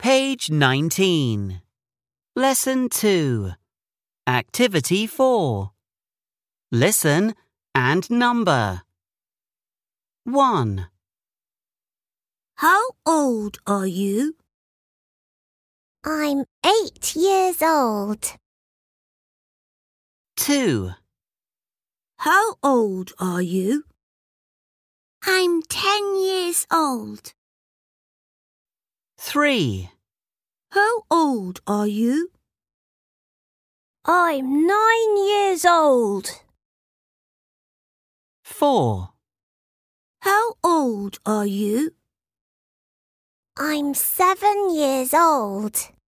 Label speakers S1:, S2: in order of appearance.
S1: Page 19. Lesson 2. Activity 4. Listen and number. 1.
S2: How old are you?
S3: I'm 8 years old.
S1: 2.
S2: How old are you?
S3: I'm 10 years old.
S1: 3.
S2: How old are you?
S3: I'm 9 years old.
S1: 4.
S2: How old are you?
S3: I'm 7 years old.